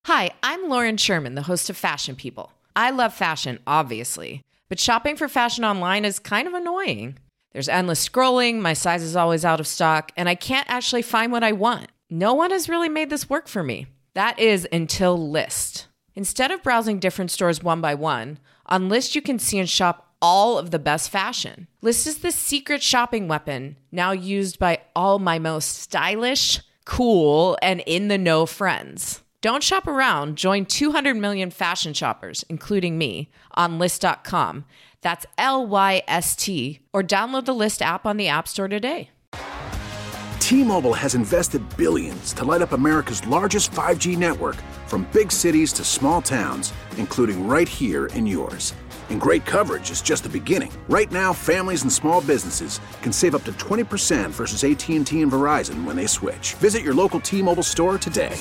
Hi, I'm Lauren Sherman, the host of Fashion People. I love fashion, obviously, but shopping for fashion online is kind of annoying. There's endless scrolling, my size is always out of stock, and I can't actually find what I want. No one has really made this work for me. That is until Lyst. Instead of browsing different stores one by one, on Lyst you can see and shop all of the best fashion. Lyst is the secret shopping weapon, now used by all my most stylish, cool, and in-the-know friends. Don't shop around. Join 200 million fashion shoppers, including me, on Lyst.com. That's Lyst, or download the Lyst app on the App Store today. T-Mobile has invested billions to light up America's largest 5G network, from big cities to small towns, including right here in yours. And great coverage is just the beginning. Right now, families and small businesses can save up to 20% versus AT&T and Verizon when they switch. Visit your local T-Mobile store today.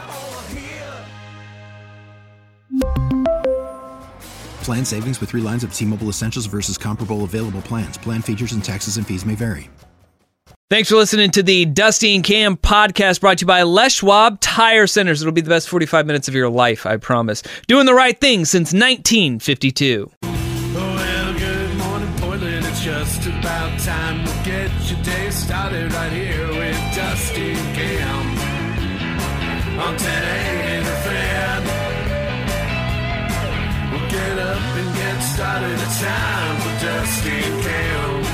Plan savings with 3 lines of T-Mobile Essentials versus comparable available plans. Plan features and taxes and fees may vary. Thanks for listening to the Dusty and Cam podcast, brought to you by Les Schwab Tire Centers. It'll be the best 45 minutes of your life, I promise. Doing the right thing since 1952. Well, good morning, Portland. It's just about time to get your day started right here with Dusty and Cam on 10 a.m. The Fan. We'll get up and get started. It's time for Dusty and Cam.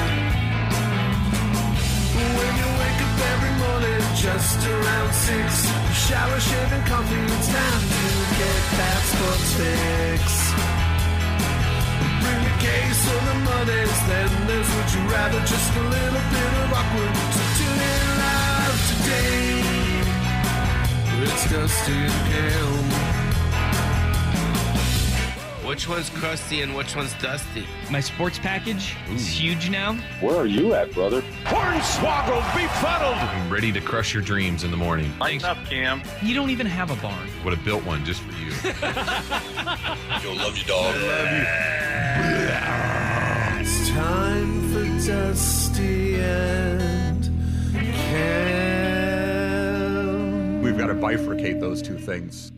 When you wake up every morning, just around 6, shower, shave, and coffee, it's time to get that sports fix. Bring the case or the Mondays, then there's Would You Rather, just a little bit of awkward. So tune in live today. It's Dusty and Cam. Which one's crusty and which one's dusty? My sports package is huge now. Where are you at, brother? Hornswoggle befuddled. I'm ready to crush your dreams in the morning. Lighten up, Cam. You don't even have a barn. Would have built one just for you. You'll love you, dog. I love you. It's time for Dusty and Cam. We've got to bifurcate those two things.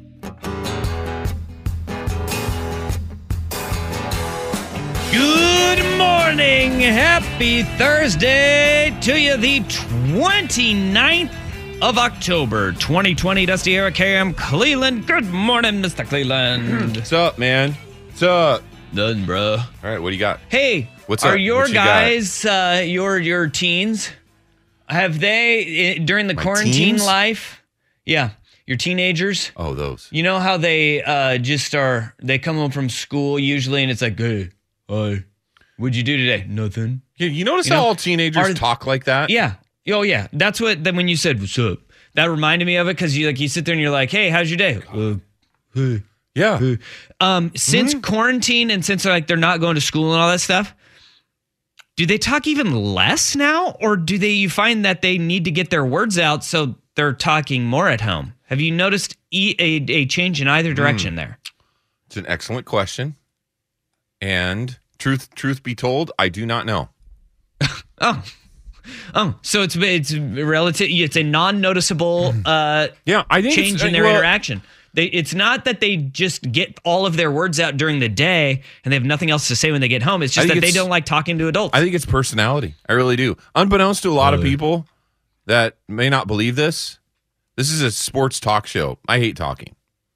Good morning. Happy Thursday to you, the 29th of October, 2020. Dusty, Eric, Cam, Cleveland. Good morning, Mr. Cleveland. What's up, man? What's up? Nothing, bro. All right, what do you got? Hey, what's are up? your What you guys, your teens, have they, during the My quarantine teens? life, yeah, your teenagers, Oh, those. you know how they they come home from school usually and it's like, hey, what'd you do today? Nothing. Yeah, you notice You how know, all teenagers talk like that? Yeah. Oh, yeah. That's what, then when you said, what's up? That reminded me of it because you sit there and you're like, hey, how's your day? Hey. Yeah. Hey. Since quarantine and since they're not going to school and all that stuff, do they talk even less now? Or do you find that they need to get their words out so they're talking more at home? Have you noticed a change in either direction there? It's an excellent question. And truth be told, I do not know. Oh, so it's relative. It's a non-noticeable I think change in their interaction. It's not that they just get all of their words out during the day and they have nothing else to say when they get home. It's just that they don't like talking to adults. I think it's personality. I really do. Unbeknownst to a lot of people that may not believe this, this is a sports talk show. I hate talking.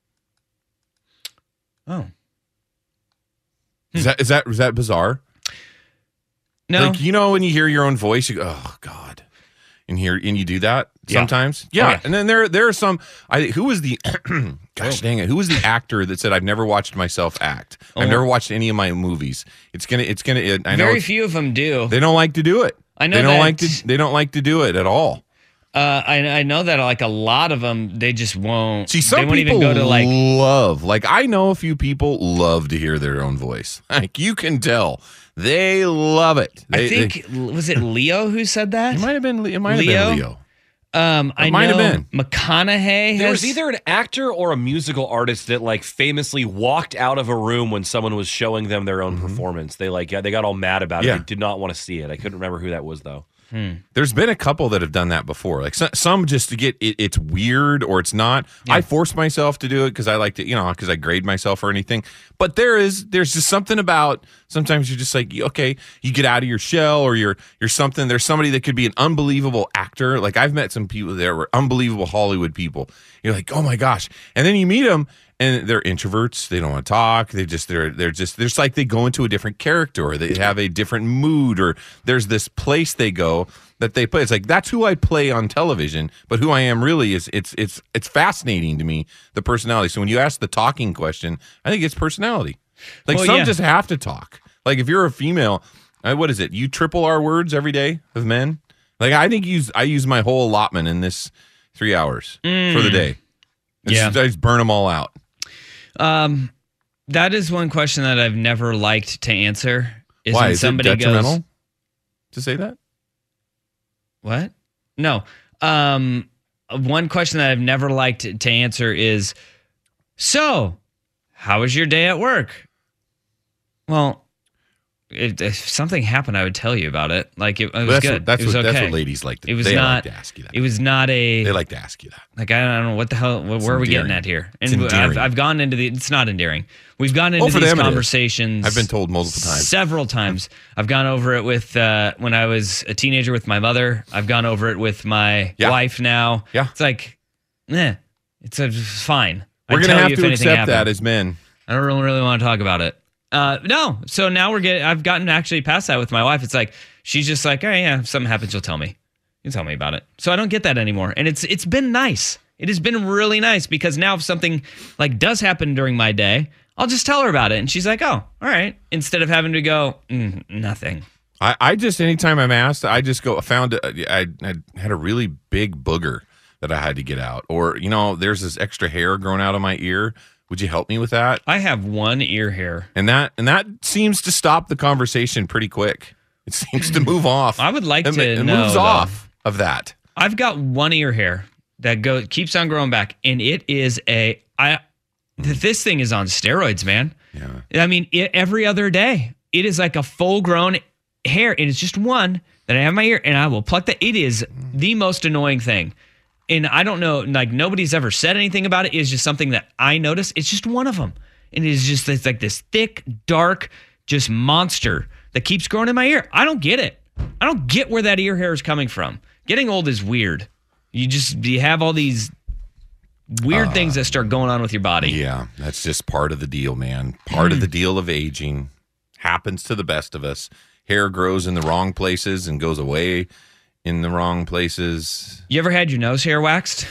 Oh. Is that bizarre? No. Like, when you hear your own voice, you go, oh God. And you do that sometimes? Yeah. Oh, yeah. And then there are some, who was the, gosh dang it, who was the actor that said, I've never watched myself act. I've never watched any of my movies. I know Very few of them do. They don't like to do it. I know they don't like to do it at all. I know that a lot of them, they just won't. See, some they won't people even go to love. I know a few people love to hear their own voice. You can tell they love it. Was it Leo who said that? It might have been Leo. I might have know been. McConaughey. There was either an actor or a musical artist that famously walked out of a room when someone was showing them their own performance. They got all mad about it. Yeah. They did not want to see it. I couldn't remember who that was though. There's been a couple that have done that before. Like some just to get it's weird or it's not. Yeah. I force myself to do it because I like to, because I grade myself or anything. But there's just something about sometimes you're just like, okay, you get out of your shell or you're something. There's somebody that could be an unbelievable actor. Like I've met some people that were unbelievable Hollywood people. You're like, oh my gosh, and then you meet them. And they're introverts. They don't want to talk. They're just like they go into a different character, or they have a different mood, or there's this place they go that they play. It's like that's who I play on television, but who I am really is it's fascinating to me, the personality. So when you ask the talking question, I think it's personality. Like some just have to talk. Like if you're a female, what is it? You triple our words every day of men. Like I think I use my whole allotment in this 3 hours for the day. I just burn them all out. That is one question that I've never liked to answer. Why? Is it detrimental to say that? What? No. One question that I've never liked to answer is, so, how was your day at work? Well, if something happened, I would tell you about it. Like it was good. That's it was what, okay. That's what ladies like to. It was they not. Like to ask you that. It was not a. They like to ask you that. Like I don't know what the hell. Where are we getting at here? And I've gone into the. It's not endearing. We've gone into these conversations. I've been told multiple times. Several times. I've gone over it with when I was a teenager with my mother. I've gone over it with my wife now. Yeah. It's like, it's fine. We're gonna have to accept that as men. I don't really want to talk about it. No. So now I've gotten actually past that with my wife. It's like, she's just like, oh yeah, if something happens, you'll tell me. You tell me about it. So I don't get that anymore. And it's been nice. It has been really nice because now if something like does happen during my day, I'll just tell her about it. And she's like, oh, all right. Instead of having to go, nothing. I just, anytime I'm asked, I just go, I had a really big booger that I had to get out. Or, there's this extra hair growing out of my ear. Would you help me with that? I have one ear hair. And that seems to stop the conversation pretty quick. It seems to move off. I would like to know. It moves off of that. I've got one ear hair that keeps on growing back, and it is this thing is on steroids, man. Yeah. I mean, every other day, it is like a full-grown hair, and it's just one that I have in my ear, and I will pluck that. It is the most annoying thing. And I don't know, like nobody's ever said anything about it. It's just something that I notice. It's just one of them. And it's like this thick, dark, just monster that keeps growing in my ear. I don't get it. I don't get where that ear hair is coming from. Getting old is weird. You have all these weird things that start going on with your body. Yeah, that's just part of the deal, man. Part of the deal of aging. Happens to the best of us. Hair grows in the wrong places and goes away in the wrong places. You ever had your nose hair waxed?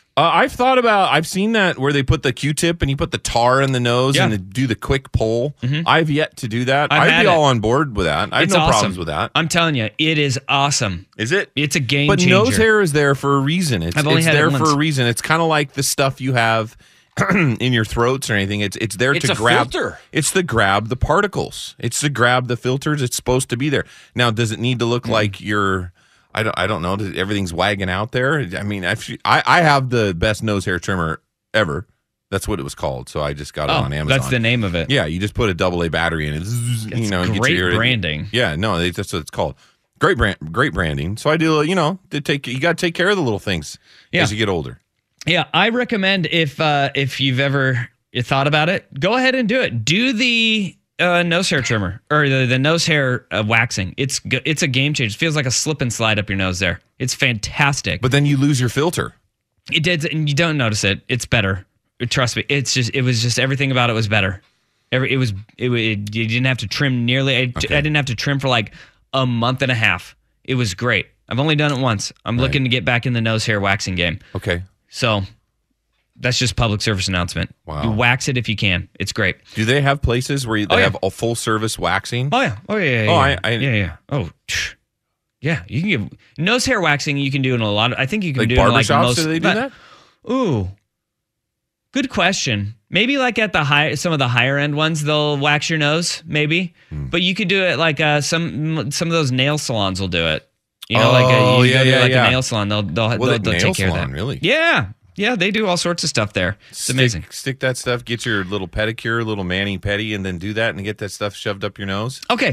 I've seen that where they put the Q-tip and you put the tar in the nose and they do the quick pull. Mm-hmm. I've yet to do that. I'd be all on board with that. I have no problems with that. I'm telling you, it is awesome. Is it? It's a game changer. But nose hair is there for a reason. It's there for a reason. It's kind of like the stuff you have in your throats or anything. It's there to grab. Filter. It's to grab the particles. It's to grab the filters. It's supposed to be there. Now, does it need to look like you're... I don't know. Everything's wagging out there. I mean, I have the best nose hair trimmer ever. That's what it was called. So I just got it on Amazon. That's the name of it. Yeah, you just put a AA battery in it. It's great branding. Yeah, no, that's what it's called. Great branding. So I do. You got to take care of the little things as you get older. Yeah, I recommend if you've ever thought about it, go ahead and do it. Do the nose hair trimmer or the nose hair waxing. It's a game changer. It feels like a slip and slide up your nose there. It's fantastic. But then you lose your filter. It did, and you don't notice it. It's better. Trust me. It was just everything about it was better. You didn't have to trim nearly. I didn't have to trim for like a month and a half. It was great. I've only done it once. I'm looking to get back in the nose hair waxing game. Okay. So that's just public service announcement. Wow. You wax it if you can. It's great. Do they have places where they have a full service waxing? Oh yeah. Yeah. Oh, yeah. You can give nose hair waxing. You can do in a lot of. I think you can like do barbershops. Like most. Do they do that? Ooh, good question. Maybe like at some of the higher end ones, they'll wax your nose. Maybe, but you could do it like some of those nail salons will do it. You know, a nail salon. They'll take care of that. Really? Yeah. Yeah, they do all sorts of stuff there. It's amazing. Stick that stuff, get your little pedicure, little mani-pedi, and then do that and get that stuff shoved up your nose. Okay.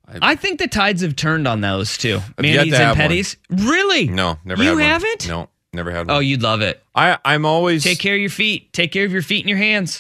I think the tides have turned on those too. I've yet Manis to and have one. petties. Really? No, never You had one. haven't? No, never had one. Oh, you'd love it. I'm always... Take care of your feet. Take care of your feet and your hands.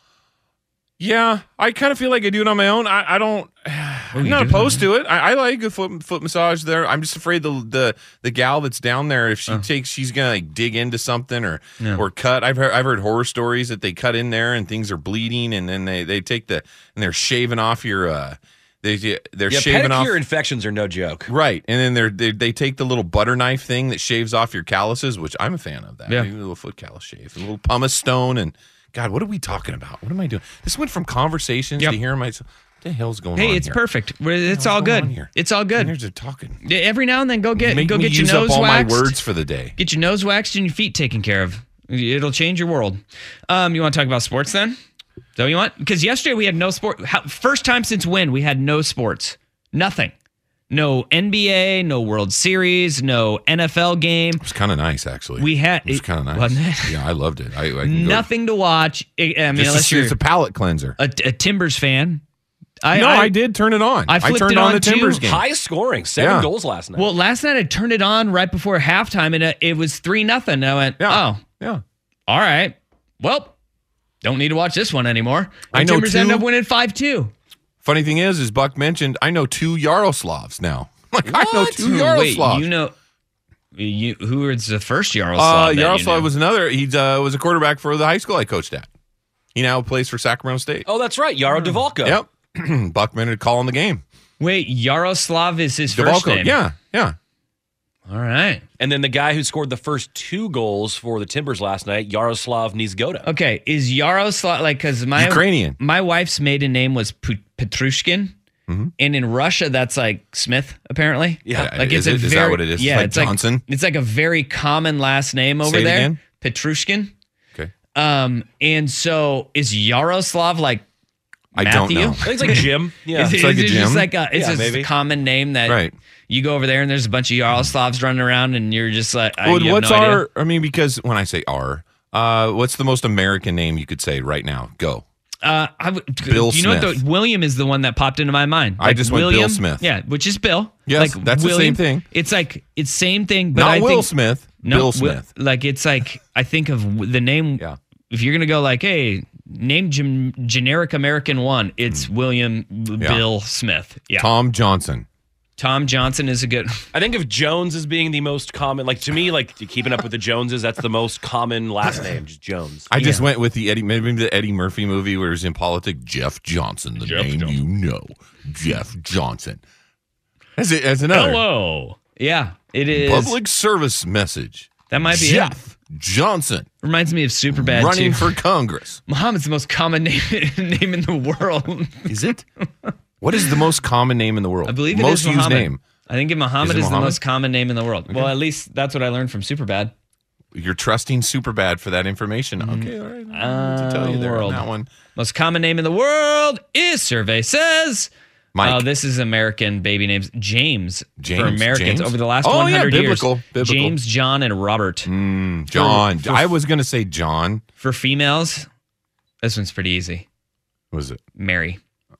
Yeah, I kind of feel like I do it on my own. I don't... I'm not opposed to it. I like a foot massage there. I'm just afraid the gal that's down there, if she's gonna like dig into something or cut. I've heard horror stories that they cut in there and things are bleeding, and then they take and they're shaving off your they're shaving off. Pedicure infections are no joke, right? And then they take the little butter knife thing that shaves off your calluses, which I'm a fan of that. Yeah. Maybe a little foot callus shave, a little pumice stone, and God, what are we talking about? What am I doing? This went from conversations to hearing myself. What the hell's going on? Hey, it's here? perfect. It's all good. It's all good. They're talking. Every now and then, go get your use nose up all waxed. my words for the day. Get your nose waxed and your feet taken care of. It'll change your world. You want to talk about sports then? Is that what you want? Because yesterday we had no sport. First time since when we had no sports. Nothing. No NBA, no World Series, no NFL game. It was kind of nice, actually. It was kind of nice. Wasn't it? Yeah, I loved it. I can Nothing to watch. I mean, unless you're it's a palate cleanser. a Timbers fan. I did turn it on. I flipped turned it on the Timbers too. game. High scoring, 7 goals last night. Well, last night I turned it on right before halftime, and it was 3-0. I went, yeah. All right. Well, don't need to watch this one anymore. And I know Timbers ended up winning 5-2. Funny thing is Buck mentioned, I know 2 Yaroslavs now. Like, I know 2 Yaroslavs. Wait, you know who is the first Yaroslav? Yaroslav was another. He was a quarterback for the high school I coached at. He now plays for Sacramento State. Oh, that's right. Yaro Devalko. Yep. Buckman had calling the game. Wait, Yaroslav is his first name? Yeah. All right. And then the guy who scored the first 2 goals for the Timbers last night, Yaroslav Nizgoda. Okay, is Yaroslav, like, because Ukrainian. My wife's maiden name was Petrushkin. Mm-hmm. And in Russia, that's like Smith, apparently. Yeah. Like is that what it is? Yeah, it's like Johnson? It's like a very common last name over Say it there. again? Petrushkin. Okay. And so is Yaroslav like I Matthew? don't know. I think it's like Jim. Yeah. Is It's like a just Jim? like it's just maybe. a common name that you go over there and there's a bunch of Yaroslavs running around and you're just like, you have what's no idea. our, I mean, because when I say our, what's the most American name you could say right now? Go. Bill Smith. know what William is the one that popped into my mind. I just went Bill Smith. Yeah, which is Bill. Yes, that's William, the same thing. It's like, it's same thing, but Not I Will think, Smith, no, Bill Smith. Like, it's like, I think of the name. Yeah. If you're going to go like, hey, name generic American one, it's William Bill Smith. Yeah. Tom Johnson. Tom Johnson is a good. I think of Jones as being the most common. Like, to me, like, keeping up with the Joneses, that's the most common last name, just Jones. I just went with the Eddie Murphy movie where he's in politics. Jeff Johnson, the name you know. Jeff Johnson. As another. Hello. Yeah, it is. Public service message. That might be Jeff Johnson. Reminds me of Superbad running too. for Congress. Muhammad's the most common name in the world. Is it? What is the most common name in the world? I believe it most is used Muhammad. name. I think Muhammad is the Muhammad? most common name in the world. Okay. Well, at least that's what I learned from Superbad. You're trusting Superbad for that information. Okay, all right. To tell you there on that one. Most common name in the world is, survey says. Mike. Oh, this is American baby names. James for James, Americans James? over the last Oh, 100 yeah, years. biblical. James, John, and Robert. John. I was going to say John. For females, this one's pretty easy. What was it? Mary.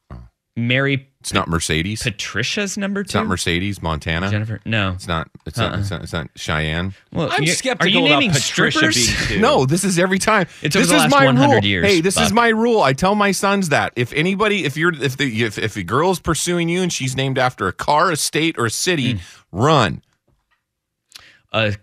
Mary. It's not Mercedes. Patricia's number 2. It's not Mercedes, Montana. Jennifer. No. It's not. It's not Cheyenne. Well, I'm are skeptical you about naming Patricia strippers? being 2. No, this is every time. It's this over the is last my 100 rule. years, Hey, this is Buck. my rule. I tell my sons that if a girl is pursuing you and she's named after a car, a state, or a city, run. A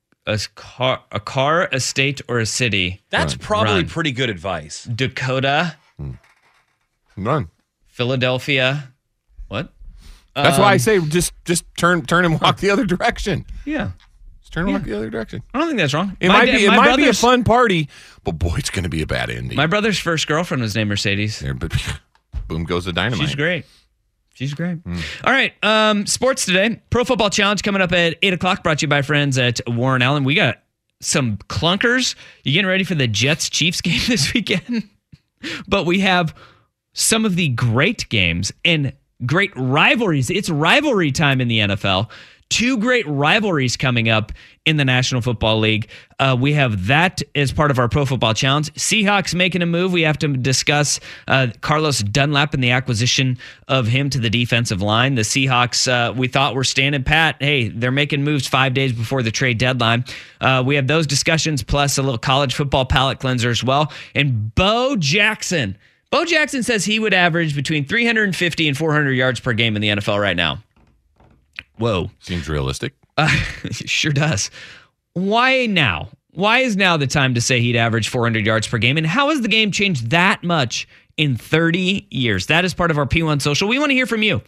car, a state, or a city. That's probably Run. pretty good advice. Dakota, Run. Philadelphia. What? That's why I say just turn and walk the other direction. Yeah. Just turn and walk the other direction. I don't think that's wrong. It might be a fun party, but boy, it's going to be a bad ending. My brother's first girlfriend was named Mercedes. There, but boom goes the dynamite. She's great. All right. Sports today. Pro Football Challenge coming up at 8 o'clock, brought to you by friends at Warren Allen. We got some clunkers. You getting ready for the Jets-Chiefs game this weekend? But we have some of the great games and great rivalries. It's rivalry time in the NFL. 2 great rivalries coming up in the National Football League. We have that as part of our Pro Football Challenge. Seahawks making a move. We have to discuss Carlos Dunlap and the acquisition of him to the defensive line. The Seahawks, we thought were standing pat. Hey, they're making moves 5 days before the trade deadline. We have those discussions plus a little college football palate cleanser as well. And Bo Jackson. Bo Jackson says he would average between 350 and 400 yards per game in the NFL right now. Whoa. Seems realistic. Sure does. Why now? Why is now the time to say he'd average 400 yards per game? And how has the game changed that much in 30 years? That is part of our P1 Social. We want to hear from you.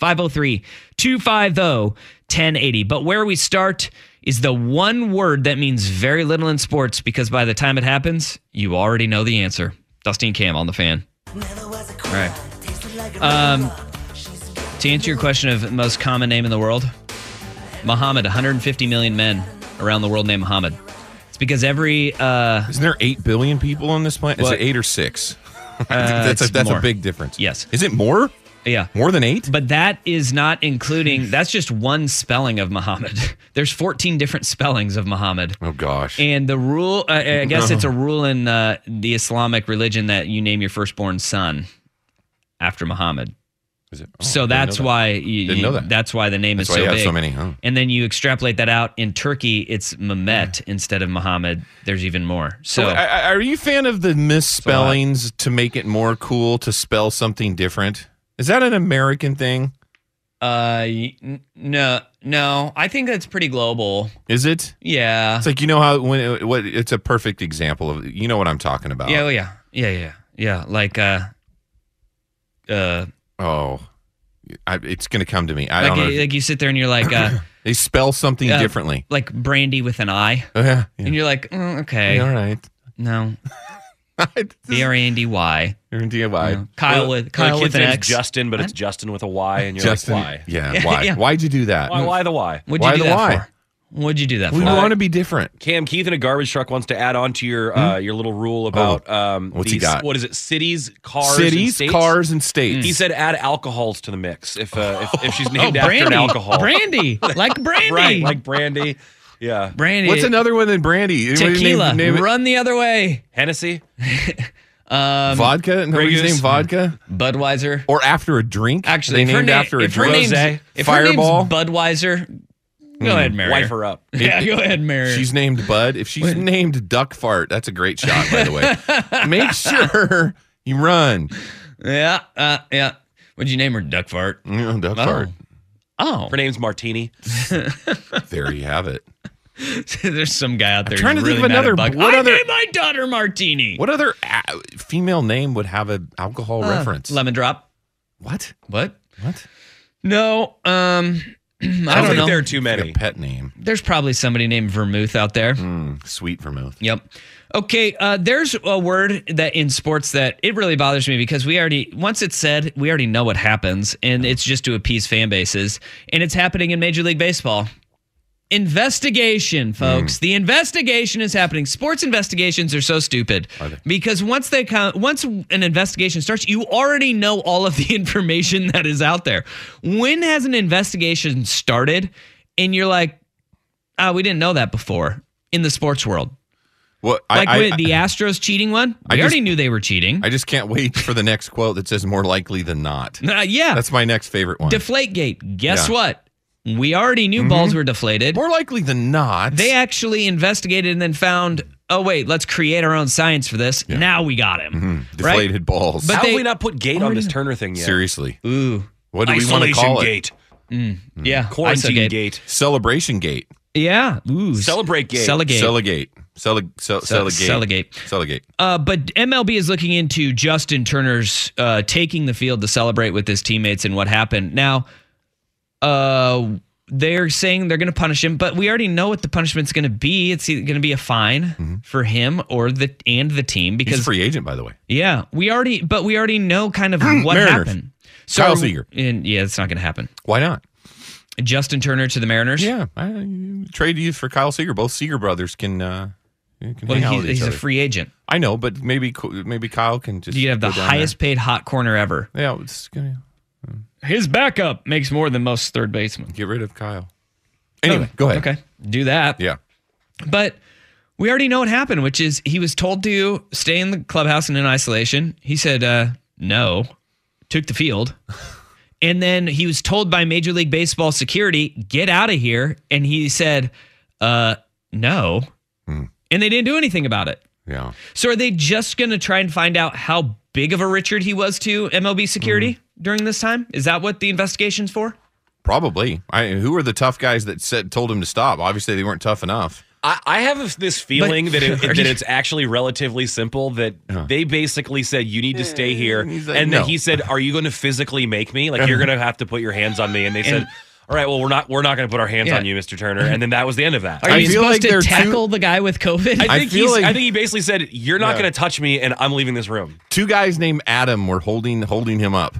503-250-1080. But where we start is the one word that means very little in sports, because by the time it happens, you already know the answer. Dusty and Cam on the Fan. All right. To answer your question of the most common name in the world, Muhammad. 150 million men around the world named Muhammad. It's because every... Isn't there 8 billion people on this planet? Is it 8 or 6? That's a big difference. Yes. Is it more? Yeah. More than 8? But that is not including... That's just one spelling of Muhammad. There's 14 different spellings of Muhammad. Oh, gosh. And the rule... I guess it's a rule in the Islamic religion that you name your firstborn son after Muhammad. Is it? So that's why Didn't know that. That's why the name That's is so why you big. have so many, huh? And then you extrapolate that out in Turkey, it's Mehmet instead of Muhammad. There's even more. So are you a fan of the misspellings to make it more cool to spell something different? Is that an American thing? No. I think that's pretty global. Is it? Yeah. It's like, you know how it's a perfect example of, you know what I'm talking about. Yeah. Oh, yeah. Like it's going to come to me. I don't know. Like you sit there and you're like, they spell something differently. Like brandy with an I. Yeah. And you're like, okay. All right. No. B-R-A-N-D-Y. R-A-N-D-Y. Kyle with an X. Justin, but it's Justin with a Y, and you're Justin, like, why? Yeah, why? Yeah. Why'd you do that? Why the Y? What'd you do that for? What'd you do that for? We want to be different. Cam Keith in a garbage truck wants to add on to your little rule about what's he got? What is it? Cities, cars, cars, and states. He said add alcohols to the mix if she's named after an alcohol. Brandy, like brandy, right? Like brandy. Yeah, brandy. What's another one than brandy? Tequila. Run the other way. Hennessy. Vodka? Nobody's named vodka? Budweiser. Or after a drink? Actually, they named after a drink. If Fireball? her name's Budweiser, go ahead and marry Wife her. her up. Yeah, go ahead and marry her. She's named Bud. If she's named Duck Fart, that's a great shot, by the way. Make sure you run. Yeah. What'd you name her? Duck Fart? Duck Fart. Oh. Her name's Martini. There you have it. There's some guy out there trying to really think of another. I named my daughter Martini. What other female name would have an alcohol reference? Lemon Drop. What? No. I don't know. There are too many. Like a pet name. There's probably somebody named Vermouth out there. Sweet vermouth. Yep. Okay, there's a word that in sports that it really bothers me because once it's said, we already know what happens, and it's just to appease fan bases, and it's happening in Major League Baseball. Investigation, folks. The investigation is happening. Sports investigations are so stupid because once an investigation starts, you already know all of the information that is out there. When has an investigation started and you're like, we didn't know that before in the sports world? Well, with the Astros cheating one, we already knew they were cheating. I just can't wait for the next quote that says more likely than not. Yeah. That's my next favorite one. Deflategate. Guess what? We already knew balls were deflated. More likely than not. They actually investigated and then found, oh, wait, let's create our own science for this. Yeah. Now we got him. Deflated balls. But how have we not put gate on this Turner thing yet? Seriously. Ooh. What do we want to call gate. it? Yeah. Quarantine gate. Celebration gate. Yeah. Ooh. Celebrate gate. Celegate. But MLB is looking into Justin Turner's taking the field to celebrate with his teammates and what happened. Now, they're saying they're going to punish him, but we already know what the punishment's going to be. It's going to be a fine for him or the team because he's a free agent, by the way. Yeah, we already know kind of what happened. So, Kyle Seager. Yeah, it's not going to happen. Why not? Justin Turner to the Mariners. Yeah, trade youth for Kyle Seager. Both Seager brothers can. He's a free agent. I know, but maybe Kyle can just. You have the highest paid hot corner ever. Yeah, it's gonna. His backup makes more than most third basemen. Get rid of Kyle. Anyway, go ahead. Okay, do that. Yeah. But we already know what happened, which is he was told to stay in the clubhouse and in isolation. He said no, took the field. And then he was told by Major League Baseball security, get out of here. And he said, no. And they didn't do anything about it. Yeah. So are they just going to try and find out how big of a Richard he was to MLB security during this time? Is that what the investigation's for? Probably. Who are the tough guys that told him to stop? Obviously, they weren't tough enough. I have this feeling that it's actually relatively simple, that they basically said, you need to stay here. Like, and no. then he said, are you going to physically make me? Like, you're going to have to put your hands on me. And they said, all right, well, we're not going to put our hands on you, Mr. Turner. And then that was the end of that. Are you supposed to tackle the guy with COVID? I think he basically said, you're not going to touch me, and I'm leaving this room. Two guys named Adam were holding him up.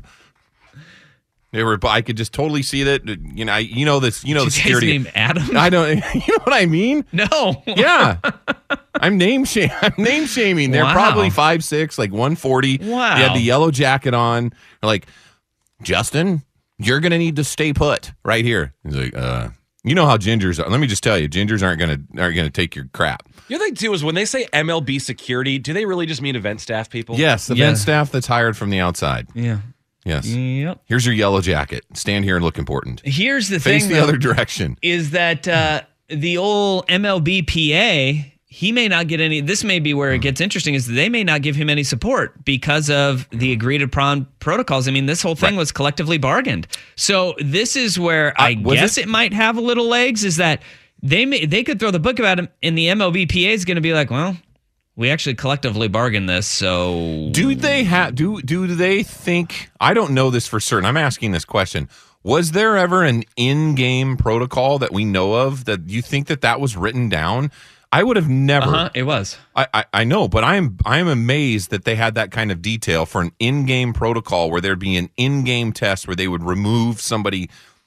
They were. I could just totally see that. The security named Adam. I don't. You know what I mean? No. Yeah. I'm name shaming. They're probably 5'6", like 140. Wow. They had the yellow jacket on. They're like, Justin, you're gonna need to stay put right here. He's like, you know how gingers are. Let me just tell you, gingers aren't gonna take your crap. The other thing too is when they say MLB security, do they really just mean event staff people? Yes, event staff that's hired from the outside. Yeah. Yes. Yep. Here's your yellow jacket. Stand here and look important. Here's the thing. Face the other direction. Is that the old MLB PA? He may not get any. This may be where it gets interesting. Is they may not give him any support because of the agreed upon protocols. I mean, this whole thing was collectively bargained. So this is where I guess it might have a little legs. Is that they could throw the book about him, and the MLB PA is going to be like, well, we actually collectively bargained this. So do they have? Do they think? I don't know this for certain. I'm asking this question. Was there ever an in-game protocol that we know of that you think that was written down? I would have never. It was. I know, but I am amazed that they had that kind of detail for an in-game protocol where there'd be an in-game test where they would remove somebody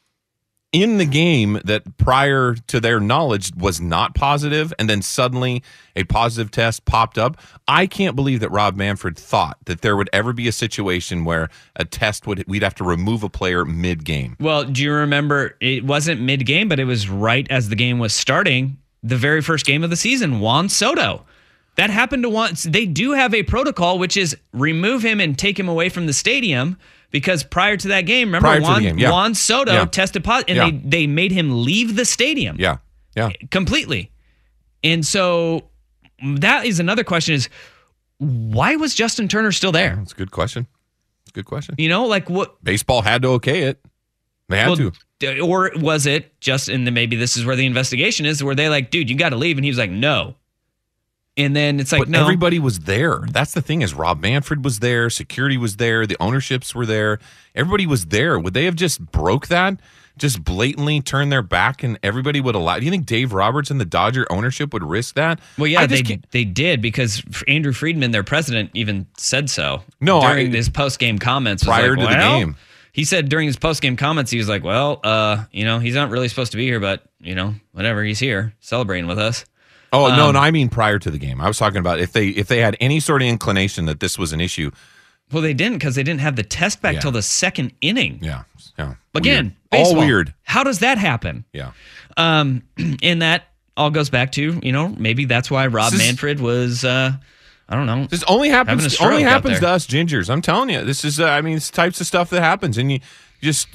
in the game that prior to their knowledge was not positive, and then suddenly a positive test popped up. I can't believe that Rob Manfred thought that there would ever be a situation where a test we'd have to remove a player mid-game. Well, do you remember it wasn't mid-game, but it was right as the game was starting. The very first game of the season, Juan Soto. That happened to Juan. They do have a protocol, which is remove him and take him away from the stadium, because prior to that game, remember Juan Soto tested positive, and they made him leave the stadium. Yeah, completely. And so that is another question: is why was Justin Turner still there? That's a good question. You know, like what? Baseball had to okay it. They had to. Or was it just, and then maybe this is where the investigation is, where they like, dude, you got to leave. And he was like, no. And then it's like, but no. Everybody was there. That's the thing, is Rob Manfred was there. Security was there. The ownerships were there. Everybody was there. Would they have just broke that? Just blatantly turned their back and everybody would allow? Do you think Dave Roberts and the Dodger ownership would risk that? Well, yeah, they did, because Andrew Friedman, their president, even said so. During his post-game comments. Prior to the game. He said during his post-game comments, he was like, well, he's not really supposed to be here, but, whatever, he's here celebrating with us. Oh, no, I mean prior to the game. I was talking about if they had any sort of inclination that this was an issue. Well, they didn't, because they didn't have the test back till the second inning. Yeah. Again, baseball. All weird. How does that happen? Yeah. And that all goes back to, maybe that's why Rob Manfred was... I don't know. This only happens to us gingers. I'm telling you, this is. It's types of stuff that happens, and you just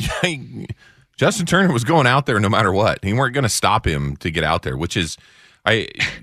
Justin Turner was going out there no matter what. He weren't going to stop him to get out there, which is, I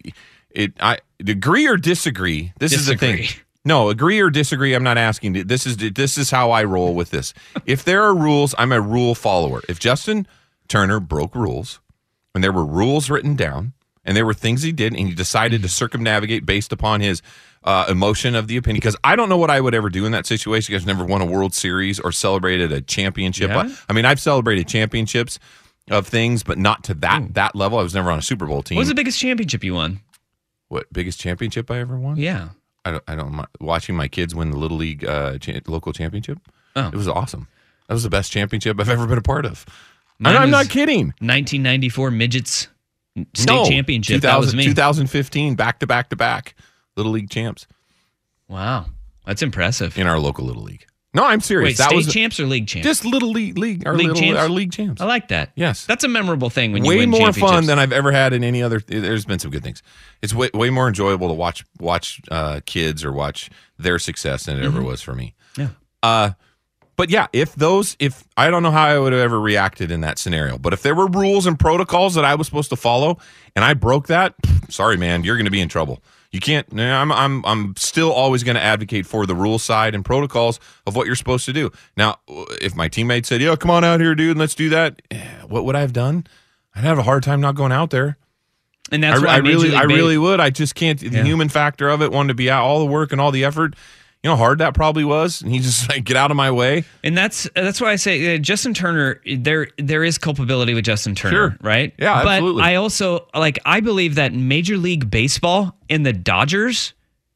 agree or disagree. This is the thing. No, agree or disagree. I'm not asking. This is how I roll with this. If there are rules, I'm a rule follower. If Justin Turner broke rules, and there were rules written down, and there were things he did, and he decided to circumnavigate based upon his emotion of the opinion, because I don't know what I would ever do in that situation, because I've never won a World Series or celebrated a championship. Yeah. I've celebrated championships of things, but not to that level. I was never on a Super Bowl team. What was the biggest championship you won? What, biggest championship I ever won? Yeah. I don't watching my kids win the Little League local championship. Oh. It was awesome. That was the best championship I've ever been a part of. I'm not kidding. 1994 Midgets State Championship. That was me. 2015, back-to-back-to-back Little League champs. Wow. That's impressive. In our local Little League. No, I'm serious. Wait, that state was champs or league champs? just little league, our league champs. I like that. Yes. That's a memorable thing when you Way win more championships. fun than I've ever had in any other. There's been some good things. It's way more enjoyable to watch kids or watch their success than it ever was for me. Yeah. But yeah, if I don't know how I would have ever reacted in that scenario, but if there were rules and protocols that I was supposed to follow and I broke that, sorry, man, you're going to be in trouble. You can't. I'm still always going to advocate for the rule side and protocols of what you're supposed to do. Now, if my teammate said, "Yo, come on out here, dude, and let's do that," what would I have done? I'd have a hard time not going out there. And that's why I really would. I just can't. The human factor of it, wanting to be out, all the work and all the effort. You know how hard that probably was, and he just like, get out of my way. And that's why I say Justin Turner. There is culpability with Justin Turner, Sure. right? Yeah, but absolutely. I also I believe that Major League Baseball and the Dodgers,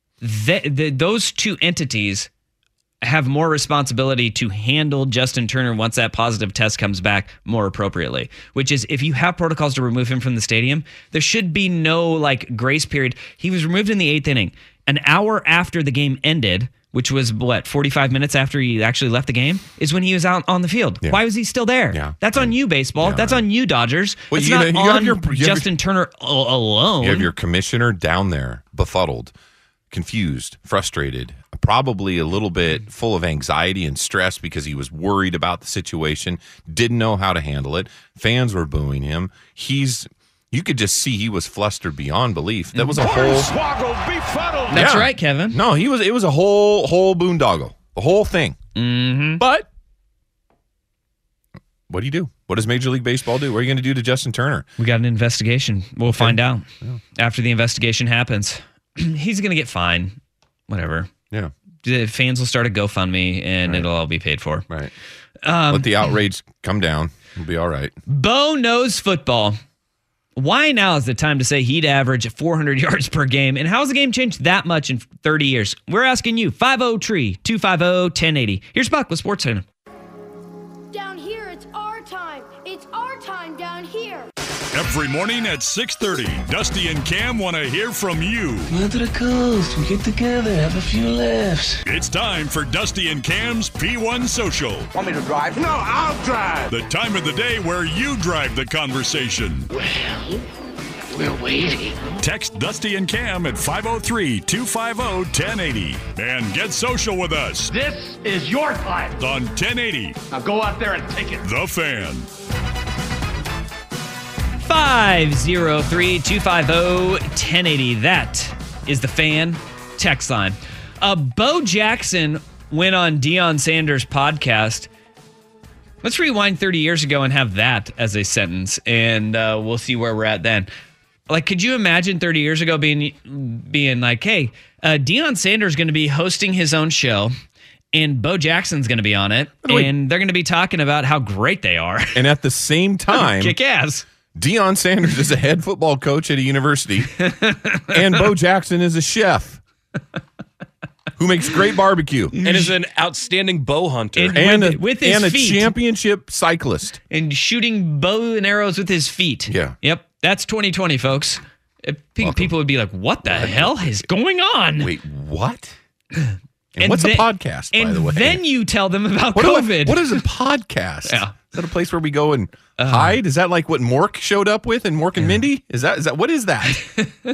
those two entities have more responsibility to handle Justin Turner once that positive test comes back more appropriately. Which is, if you have protocols to remove him from the stadium, there should be no grace period. He was removed in the 8th inning. An hour after the game ended, which was 45 minutes after he actually left the game, is when he was out on the field. Yeah. Why was he still there? Yeah. That's on you, baseball. Yeah, That's on you, Dodgers. Well, It's you not have on your- Justin Turner alone. You have your commissioner down there, befuddled, confused, frustrated, probably a little bit full of anxiety and stress because he was worried about the situation, didn't know how to handle it. Fans were booing him. You could just see he was flustered beyond belief. That was a whole. That's right, Kevin. No, it was a whole boondoggle, the whole thing. Mm-hmm. But what do you do? What does Major League Baseball do? What are you going to do to Justin Turner? We got an investigation. We'll find out after the investigation happens. He's going to get fined. Whatever. Yeah. The fans will start a GoFundMe, and it'll all be paid for. Right. Let the outrage come down. It'll be all right. Bo knows football. Why now is the time to say he'd average 400 yards per game? And how has the game changed that much in 30 years? We're asking you. 503-250-1080. Here's Buck with SportsCenter. Down here, it's our time. It's our time down here. Every morning at 6:30, Dusty and Cam want to hear from you. Go to the coast. We get together, have a few laughs. It's time for Dusty and Cam's P1 Social. Want me to drive? No, I'll drive. The time of the day where you drive the conversation. Well, we're waiting. Text Dusty and Cam at 503-250-1080 and get social with us. This is your time. On 1080. Now go out there and take it. The Fan. 503-250-1080. That is the Fan text line. Bo Jackson went on Deion Sanders' podcast. Let's rewind 30 years ago and have that as a sentence, and we'll see where we're at then. Could you imagine 30 years ago being like, hey, Deion Sanders is going to be hosting his own show, and Bo Jackson's going to be on it, and they're going to be talking about how great they are. And at the same time, kick ass. Deion Sanders is a head football coach at a university, and Bo Jackson is a chef who makes great barbecue and is an outstanding bow hunter with his feet. A championship cyclist and shooting bow and arrows with his feet. Yeah. Yep. That's 2020, folks. People would be like, what the hell is going on? Wait, what? And what's a podcast, by the way? And then you tell them about what COVID. What is a podcast? Yeah. Is that a place where we go and hide? Is that like what Mork showed up with in Mork and Mindy? Is that what is that?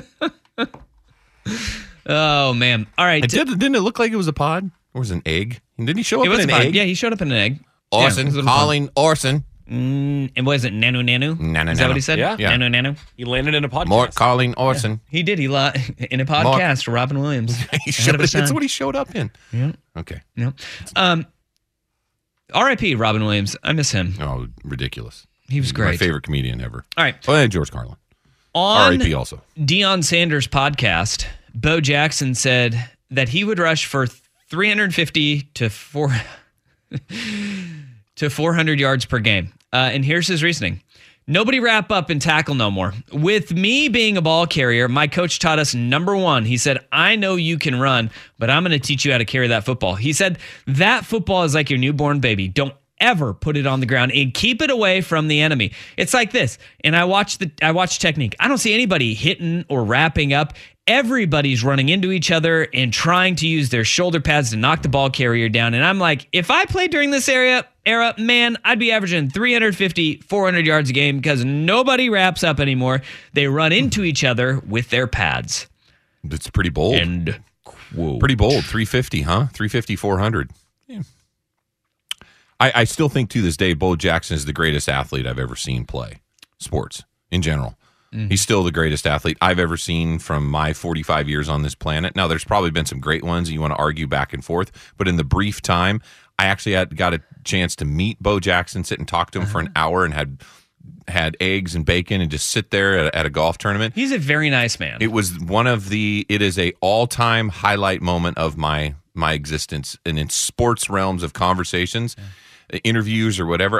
Oh, man. All right. Didn't it look like it was a pod? Or was it an egg? And didn't he show up in an pod. egg? Yeah, he showed up in an egg. Orson, calling Orson. And was it Nanu? Is that what he said? Yeah. Nanu. He landed in a podcast. Mork calling Orson. Yeah. He did. He in a podcast. Robin Williams. That's what he showed up in. Yeah. Okay. Yeah. R.I.P. Robin Williams. I miss him. Oh, ridiculous. He was great. My favorite comedian ever. All right. Oh, and George Carlin. On R.I.P. also. Deion Sanders' podcast, Bo Jackson said that he would rush for 350 to 400 yards per game. And here's his reasoning. Nobody wrap up and tackle no more. With me being a ball carrier, my coach taught us number one. He said, I know you can run, but I'm going to teach you how to carry that football. He said, that football is like your newborn baby. Don't ever put it on the ground and keep it away from the enemy. It's like this. And I watch technique. I don't see anybody hitting or wrapping up. everybody's running into each other and trying to use their shoulder pads to knock the ball carrier down. And I'm like, if I played during this era, man, I'd be averaging 350, 400 yards a game because nobody wraps up anymore. They run into each other with their pads. It's pretty bold. And quote. Pretty bold. 350, huh? 350, 400. Yeah. I still think to this day, Bo Jackson is the greatest athlete I've ever seen play sports in general. He's still the greatest athlete I've ever seen from my 45 years on this planet. Now, there's probably been some great ones, and you want to argue back and forth, but in the brief time, I actually got a chance to meet Bo Jackson, sit and talk to him for an hour, and had eggs and bacon and just sit there at a golf tournament. He's a very nice man. It was it is a all-time highlight moment of my existence, and in sports realms of conversations, interviews or whatever.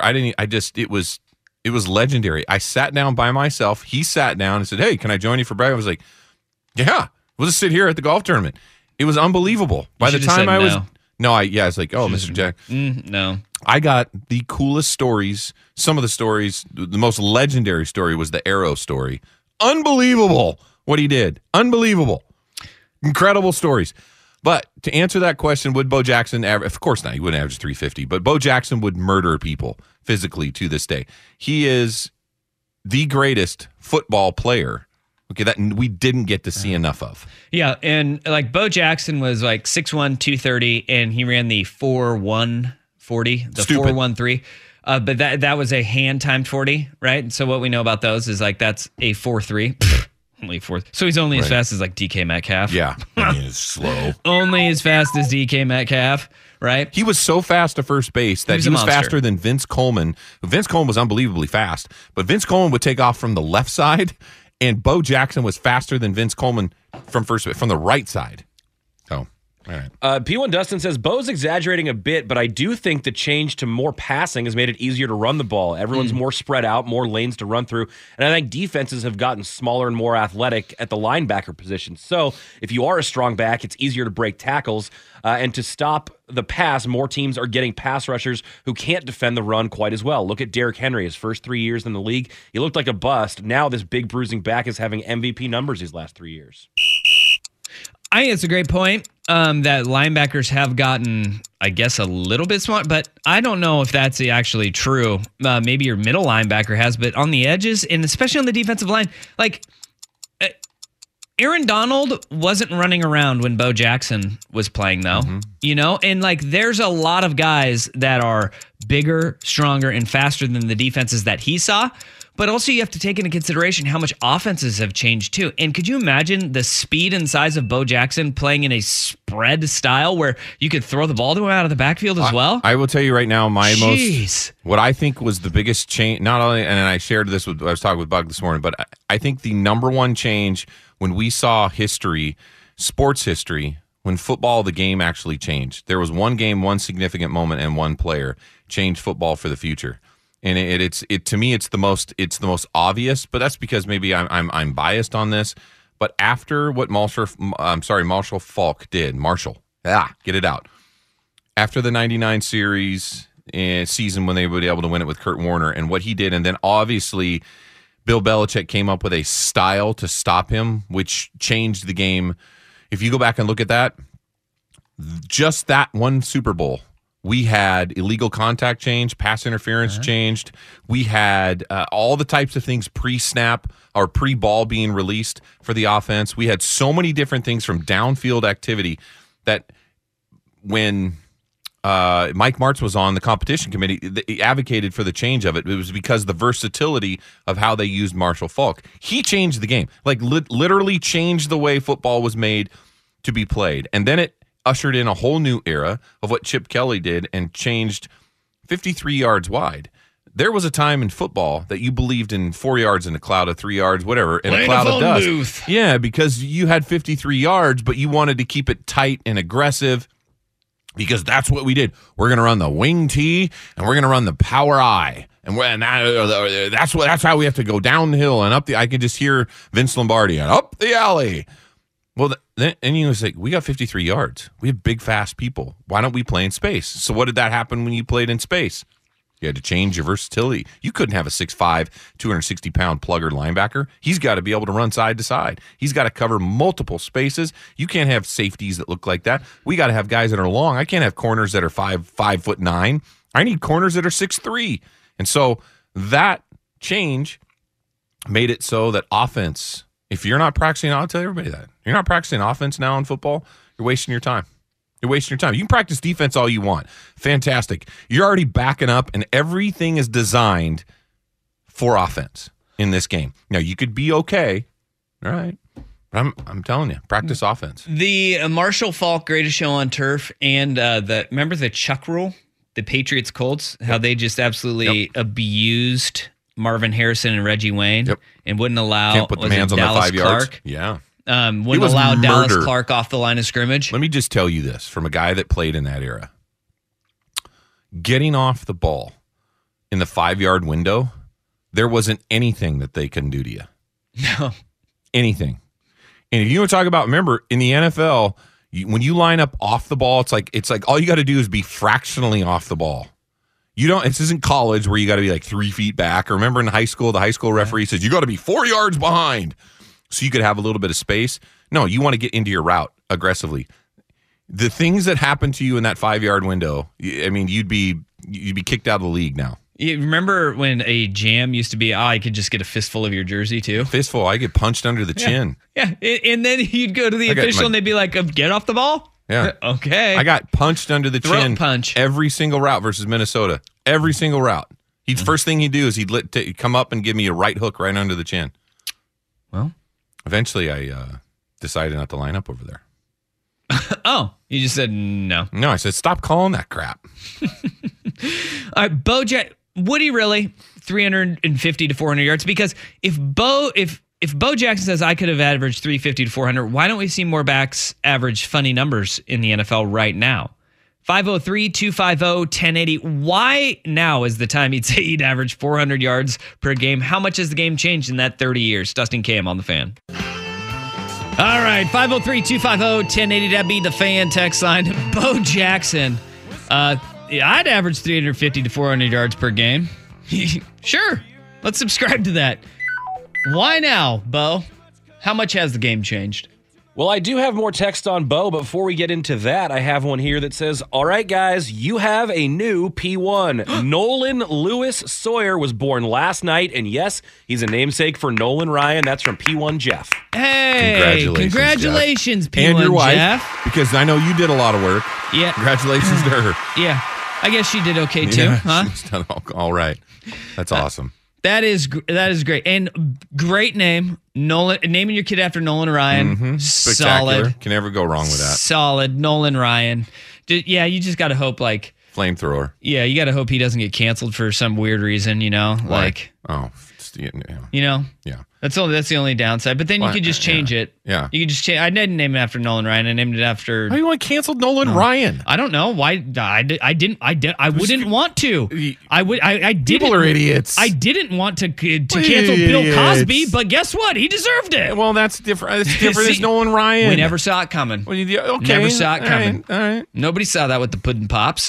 It was legendary. I sat down by myself. He sat down and said, "Hey, can I join you for breakfast?" I was like, "Yeah, we'll just sit here at the golf tournament." It was unbelievable. By the time I was it's like, "Oh, Mr. Jack." No. I got the coolest stories. Some of the stories, the most legendary story was the Arrow story. Unbelievable what he did. Unbelievable. Incredible stories. But to answer that question, would Bo Jackson average? Of course not. He wouldn't average 350, but Bo Jackson would murder people physically to this day. He is the greatest football player, that we didn't get to see enough of. Yeah, and like Bo Jackson was like 6'1", 230, and he ran the 4.1 40, the 4.13. But that was a hand timed 40, right? So what we know about those is like that's a 4.3. Only 4. So he's only as fast as like DK Metcalf. Yeah, he's slow. Only as fast as DK Metcalf, right? He was so fast to first base that he was faster than Vince Coleman. Vince Coleman was unbelievably fast, but Vince Coleman would take off from the left side, and Bo Jackson was faster than Vince Coleman from the right side. Oh. All right. P1 Dustin says, Bo's exaggerating a bit, but I do think the change to more passing has made it easier to run the ball. Everyone's more spread out, more lanes to run through, and I think defenses have gotten smaller and more athletic at the linebacker position. So if you are a strong back, it's easier to break tackles, and to stop the pass, more teams are getting pass rushers who can't defend the run quite as well. Look at Derrick Henry. His first 3 years in the league, he looked like a bust. Now this big bruising back is having MVP numbers these last 3 years. I think it's a great point that linebackers have gotten, I guess, a little bit smart, but I don't know if that's actually true. Maybe your middle linebacker has, but on the edges, and especially on the defensive line, like Aaron Donald wasn't running around when Bo Jackson was playing, though, and like there's a lot of guys that are bigger, stronger, and faster than the defenses that he saw. But also you have to take into consideration how much offenses have changed too. And could you imagine the speed and size of Bo Jackson playing in a spread style where you could throw the ball to him out of the backfield as well? I will tell you right now, what I think was the biggest change, not only, and I shared this I was talking with Bug this morning, but I think the number one change when we saw sports history, when football, the game actually changed. There was one game, one significant moment, and one player changed football for the future. And it to me it's the most obvious, but that's because maybe I'm biased on this. But after what Marshall Faulk did, get it out. After the 99 series season when they were able to win it with Kurt Warner and what he did, and then obviously Bill Belichick came up with a style to stop him, which changed the game. If you go back and look at that, just that one Super Bowl, we had illegal contact change, pass interference changed. We had all the types of things pre-snap or pre-ball being released for the offense. We had so many different things from downfield activity that when Mike Martz was on the competition committee, he advocated for the change of it. It was because the versatility of how they used Marshall Faulk. He changed the game, like literally changed the way football was made to be played. And then it ushered in a whole new era of what Chip Kelly did and changed 53 yards wide. There was a time in football that you believed in 4 yards in a cloud of 3 yards, whatever, in a cloud of dust. Booth. Yeah, because you had 53 yards, but you wanted to keep it tight and aggressive because that's what we did. We're going to run the wing T and we're going to run the power I. And that's how we have to go downhill and up I could just hear Vince Lombardi and up the alley. Well, and you was like, we got 53 yards. We have big, fast people. Why don't we play in space? So what did that happen when you played in space? You had to change your versatility. You couldn't have a 6'5", 260-pound plugger linebacker. He's got to be able to run side to side. He's got to cover multiple spaces. You can't have safeties that look like that. We got to have guys that are long. I can't have corners that are 5'9". I need corners that are 6'3". And so that change made it so that offense, if you're not practicing, I'll tell everybody that. You're not practicing offense now in football, you're wasting your time. You're wasting your time. You can practice defense all you want. Fantastic. You're already backing up, and everything is designed for offense in this game. Now, you could be okay, all right, but I'm telling you, practice offense. The Marshall Faulk Greatest Show on Turf and remember the Chuck rule, the Patriots Colts, how they just absolutely abused Marvin Harrison and Reggie Wayne and wouldn't allow Can't put the hands on the 5 yards. Clark? Yeah. Wouldn't allow Dallas Clark off the line of scrimmage. Let me just tell you this from a guy that played in that era. Getting off the ball in the 5 yard window, there wasn't anything that they couldn't do to you. No. Anything. And if you want to talk about, remember, in the NFL, when you line up off the ball, it's like all you got to do is be fractionally off the ball. This isn't college where you got to be like 3 feet back. Or remember in high school, the high school referee says you got to be 4 yards behind. So you could have a little bit of space. No, you want to get into your route aggressively. The things that happen to you in that 5 yard window, I mean, you'd be kicked out of the league now. You remember when a jam used to be, I could just get a fistful of your jersey too? Fistful, I get punched under the chin. Yeah, and then you'd go to the official and they'd be like, get off the ball? Yeah. Okay. I got punched under the Throat chin punch. Every single route versus Minnesota. Every single route. First thing he'd do is he'd come up and give me a right hook right under the chin. Well, eventually I decided not to line up over there. Oh, you just said no. No, I said, stop calling that crap. All right, would he really 350 to 400 yards? Because if Bo Jackson says I could have averaged 350 to 400, why don't we see more backs average funny numbers in the NFL right now? 503-250-1080. Why now is the time he'd say he'd average 400 yards per game? How much has the game changed in that 30 years? Dustin Cam on the Fan. All right, 503-250-1080. That'd be the Fan text line. Bo Jackson. I'd average 350 to 400 yards per game. Sure. Let's subscribe to that. Why now, Bo? How much has the game changed? Well, I do have more text on Bo, but before we get into that, I have one here that says, all right, guys, you have a new P1. Nolan Lewis Sawyer was born last night, and yes, he's a namesake for Nolan Ryan. That's from P1 Jeff. Hey, congratulations, P1 and your wife, Jeff. Because I know you did a lot of work. Yeah. Congratulations to her. Yeah. I guess she did okay, too, huh? She's done all right. That's awesome. That is great. And great name. Nolan, naming your kid after Nolan Ryan. Mm-hmm. Solid. Can never go wrong with that. Solid. Nolan Ryan. Yeah, you just got to hope like... Flamethrower. Yeah, you got to hope he doesn't get canceled for some weird reason, you know? Why? Like... Oh, you know? Yeah. That's the only downside. But then you could just change it. Yeah. You could just change. I didn't name it after Nolan Ryan. I named it after. Why do you want to cancel Nolan Ryan? I don't know why. I wouldn't want to. I didn't. People are idiots. I didn't want to cancel Bill Cosby, but guess what? He deserved it. Well, that's different. It's different as Nolan Ryan. We never saw it coming. Well, okay. Never saw it coming. All right. Nobody saw that with the Puddin' Pops.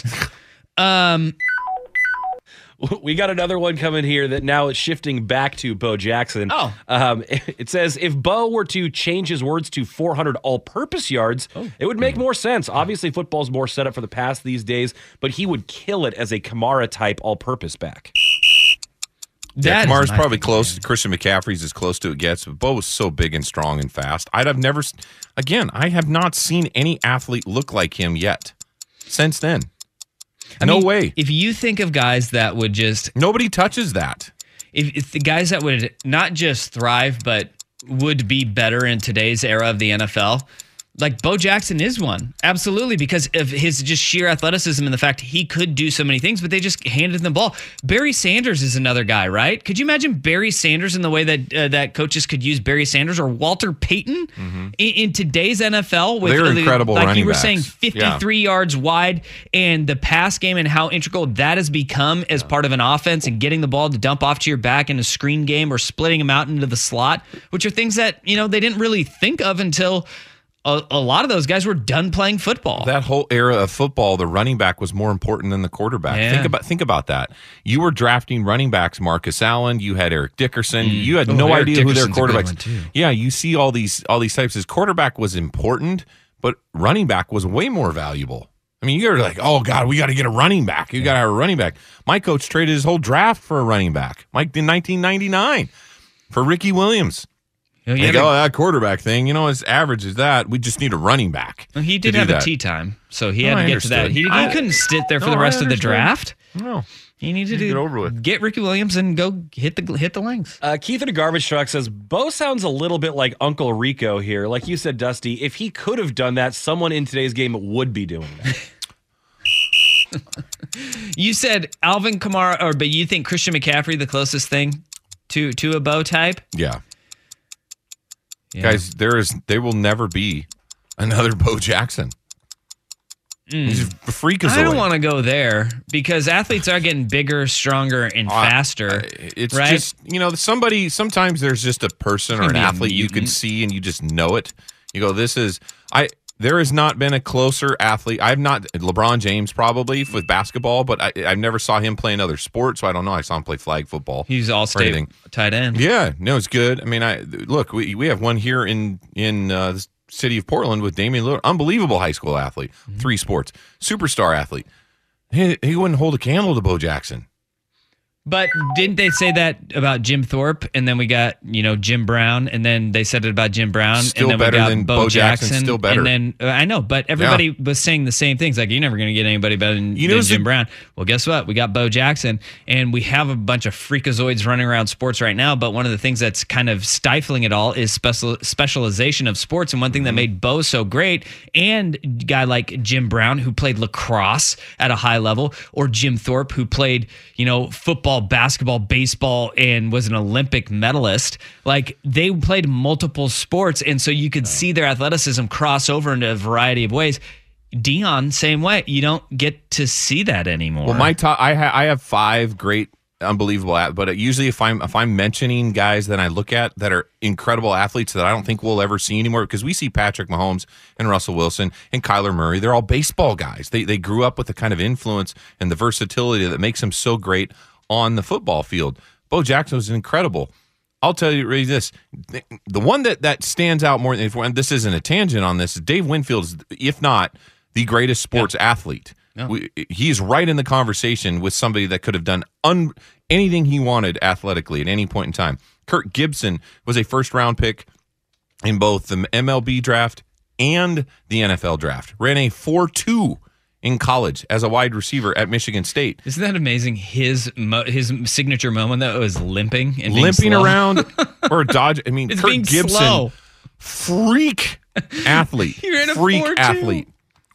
We got another one coming here that now is shifting back to Bo Jackson. Oh. It says, if Bo were to change his words to 400 all-purpose yards, it would make more sense. Obviously, football's more set up for the pass these days, but he would kill it as a Kamara-type all-purpose back. Kamara's probably close. Christian McCaffrey's as close to it gets, but Bo was so big and strong and fast. I have not seen any athlete look like him yet since then. No way. If you think of guys that would just... Nobody touches that. If the guys that would not just thrive, but would be better in today's era of the NFL, like Bo Jackson is one. Absolutely, because of his just sheer athleticism and the fact he could do so many things, but they just handed him the ball. Barry Sanders is another guy, right? Could you imagine Barry Sanders in the way that that coaches could use Barry Sanders or Walter Payton in today's NFL? With they're incredible running backs. Like you were saying, 53 yards wide, and the pass game and how integral that has become as part of an offense and getting the ball to dump off to your back in a screen game or splitting them out into the slot, which are things that, they didn't really think of until... a lot of those guys were done playing football. That whole era of football, the running back was more important than the quarterback. Yeah. Think about that. You were drafting running backs, Marcus Allen, you had Eric Dickerson, you had no Eric idea who their Dickerson's a good one, quarterbacks. too. Yeah, you see all these types. His quarterback was important, but running back was way more valuable. I mean, you're like, oh God, we got to get a running back. You got to have a running back. My coach traded his whole draft for a running back, Mike, in 1999 for Ricky Williams. That quarterback thing, as average as that. We just need a running back. Well, he did have a tea time, so he had to get to that. He couldn't sit there for the rest of the draft. No. He needed to get Ricky Williams and go hit the length. Keith in a garbage truck says, Bo sounds a little bit like Uncle Rico here. Like you said, Dusty, if he could have done that, someone in today's game would be doing that. You said Alvin Kamara, but you think Christian McCaffrey the closest thing to a Bo type? Yeah. Guys, there will never be another Bo Jackson. He's a freakazoid. I don't want to go there because athletes are getting bigger, stronger, and faster. It's right? just, sometimes there's just a person or an athlete you can see and you just know it. You go, there has not been a closer athlete. LeBron James probably with basketball, but I never saw him play another sport, so I don't know. I saw him play flag football. He's all-state tight end. Yeah, no, it's good. I mean, we have one here in the city of Portland with Damian Lillard, unbelievable high school athlete, 3 sports, superstar athlete. He wouldn't hold a candle to Bo Jackson. But didn't they say that about Jim Thorpe, and then we got Jim Brown, and then they said it about Jim Brown, still and then better we got than Bo Jackson, still better. And then I know, but everybody was saying the same things. Like, you're never going to get anybody better than Jim Brown. Well, guess what? We got Bo Jackson, and we have a bunch of freakazoids running around sports right now. But one of the things that's kind of stifling it all is specialization of sports. And one thing that made Bo so great, and a guy like Jim Brown who played lacrosse at a high level, or Jim Thorpe who played football, basketball, baseball, and was an Olympic medalist. Like, they played multiple sports, and so you could see their athleticism cross over into a variety of ways. Deion, same way. You don't get to see that anymore. Well, my top, I have 5 great, unbelievable, but usually if I'm mentioning guys that I look at that are incredible athletes that I don't think we'll ever see anymore, because we see Patrick Mahomes and Russell Wilson and Kyler Murray. They're all baseball guys. They grew up with the kind of influence and the versatility that makes them so great on the football field. Bo Jackson was incredible. I'll tell you this. The one that stands out more, and this isn't a tangent on this, Dave Winfield is, if not the greatest sports athlete. Yeah. He's right in the conversation with somebody that could have done anything he wanted athletically at any point in time. Kirk Gibson was a first-round pick in both the MLB draft and the NFL draft. Ran a 4.2 in college as a wide receiver at Michigan State. Isn't that amazing? His signature moment, though, was limping and limping around or dodge. I mean, Kirk Gibson, slow. Freak athlete, freak athlete.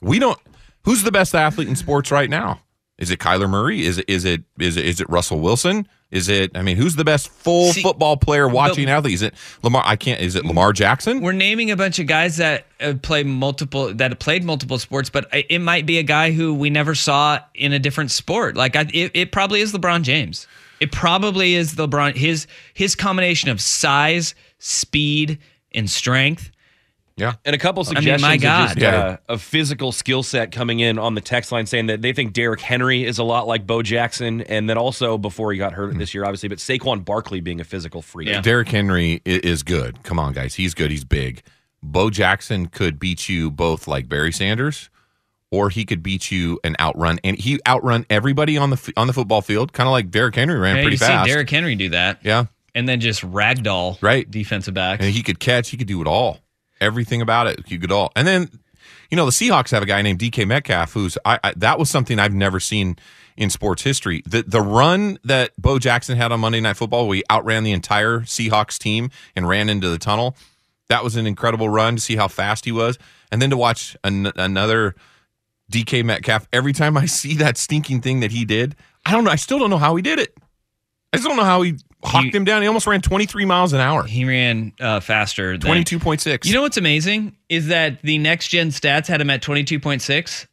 Who's the best athlete in sports right now? Is it Kyler Murray? Is it Russell Wilson? Is it? I mean, who's the best football player watching athlete? Is it Lamar? Is it Lamar Jackson? We're naming a bunch of guys that played multiple sports, but it might be a guy who we never saw in a different sport. Like, it probably is LeBron James. It probably is LeBron. His combination of size, speed, and strength. Yeah. And a couple suggestions of just a physical skill set coming in on the text line saying that they think Derrick Henry is a lot like Bo Jackson, and then also, before he got hurt this year, obviously, but Saquon Barkley being a physical freak. Yeah. Derrick Henry is good. Come on, guys. He's good. He's big. Bo Jackson could beat you both like Barry Sanders, or he could beat you and outrun. And he outrun everybody on the football field, kind of like Derrick Henry ran pretty fast. See Derrick Henry do that. Yeah. And then just ragdoll defensive backs. And he could catch. He could do it all. Everything about it, you could all. And then, the Seahawks have a guy named DK Metcalf, who's that was something I've never seen in sports history. The run that Bo Jackson had on Monday Night Football, where he outran the entire Seahawks team and ran into the tunnel, that was an incredible run to see how fast he was. And then to watch another DK Metcalf, every time I see that stinking thing that he did, I don't know. I still don't know how he did it. I still don't know how he hawked him down. He almost ran 23 miles an hour. He ran faster. 22.6. You know what's amazing is that the next gen stats had him at 22.6.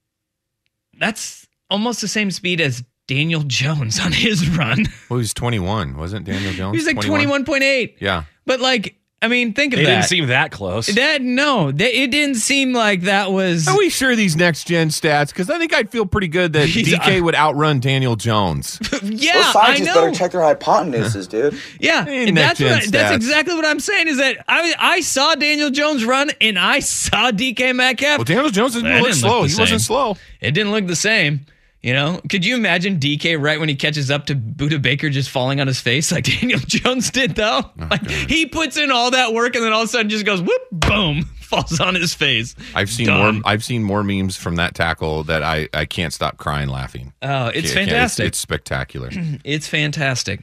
That's almost the same speed as Daniel Jones on his run. Well, he was 21, wasn't Daniel Jones? He was like 21.8. Yeah. But like, I mean, think of It that. didn't seem that close. It didn't seem like that was. Are we sure of these next gen stats? Because I think I'd feel pretty good that DK would outrun Daniel Jones. Yeah, Those scientists I know. better check their hypotenuses, dude. Yeah, and that's exactly what I'm saying. Is that I saw Daniel Jones run and I saw DK Metcalf. Well, Daniel Jones didn't look slow. He wasn't slow. It didn't look the same. You know, could you imagine DK right when he catches up to Buda Baker just falling on his face like Daniel Jones did, though? He puts in all that work and then all of a sudden just goes, whoop, boom, falls on his face. I've seen more memes from that tackle that I can't stop crying laughing. Oh, it's fantastic. It's spectacular. It's fantastic.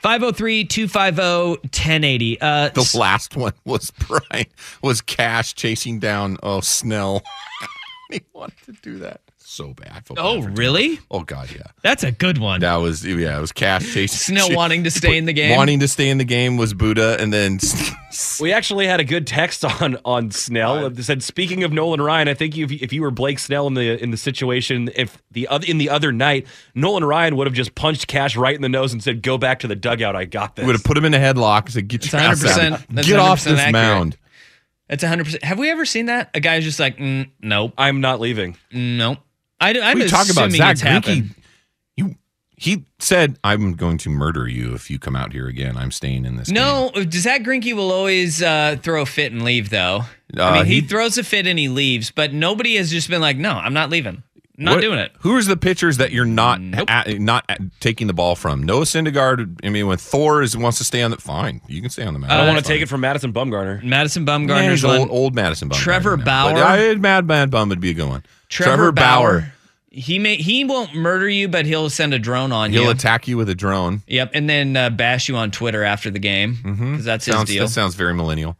503-250-1080. The last one was Cash chasing down Snell. He wanted to do that so bad. I feel bad really? Oh God, yeah. That's a good one. It was Cash chasing Snell wanting to stay in the game. Wanting to stay in the game was Buddha, and then we actually had a good text on Snell. It said, speaking of Nolan Ryan, I think if you were Blake Snell in the situation, in the other night, Nolan Ryan would have just punched Cash right in the nose and said, "Go back to the dugout. I got this." Would have put him in a headlock and said, "Get your ass out. That's Get off this accurate. mound." That's 100%. Have we ever seen that? A guy who's just like, nope, I'm not leaving. Nope. I'm we talk about assuming Zach it's happened. Greinke. He said, "I'm going to murder you if you come out here again. I'm staying in this." No, Zach Greinke will always throw a fit and leave, though. I mean, he throws a fit and he leaves, but nobody has just been like, "No, I'm not leaving. Not doing it." Who are the pitchers that you're not taking the ball from? Noah Syndergaard. I mean, when Thor wants to stay on fine, you can stay on the mound. I don't want to take it from Madison Bumgarner. Madison Bumgarner's old Madison Bumgarner. Trevor Bauer. Mad Bum would be a good one. Trevor Bauer. He won't murder you, but he'll send a drone on you. He'll attack you with a drone. Yep, and then bash you on Twitter after the game because that's his deal. That sounds very millennial.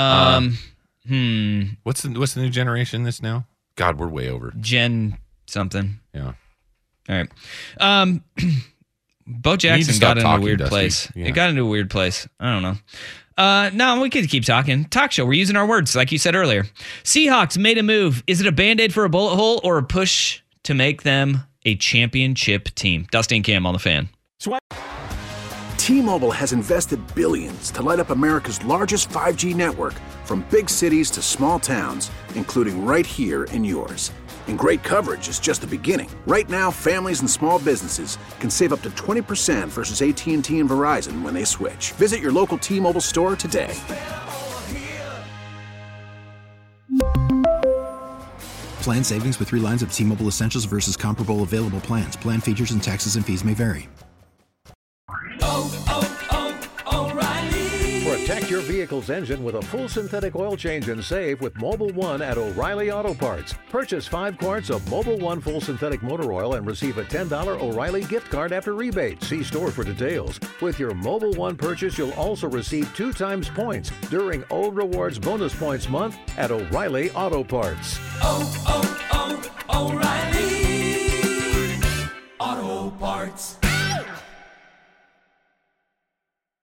What's the new generation this now? God, we're way over. Gen something. Yeah. All right. Bo Jackson got into a weird place. Yeah. It got into a weird place. I don't know. No, we could keep talking. Talk show. We're using our words, like you said earlier. Seahawks made a move. Is it a Band-Aid for a bullet hole or a push to make them a championship team? Dusty and Cam on the Fan. T-Mobile has invested billions to light up America's largest 5G network, from big cities to small towns, including right here in yours. And great coverage is just the beginning. Right now, families and small businesses can save up to 20% versus AT&T and Verizon when they switch. Visit your local T-Mobile store today. Plan savings with 3 lines of T-Mobile Essentials versus comparable available plans. Plan features and taxes and fees may vary. Protect your vehicle's engine with a full synthetic oil change and save with Mobil 1 at O'Reilly Auto Parts. Purchase 5 quarts of Mobil 1 full synthetic motor oil and receive a $10 O'Reilly gift card after rebate. See store for details. With your Mobil 1 purchase, you'll also receive 2 times points during O Rewards Bonus Points Month at O'Reilly Auto Parts. O'Reilly.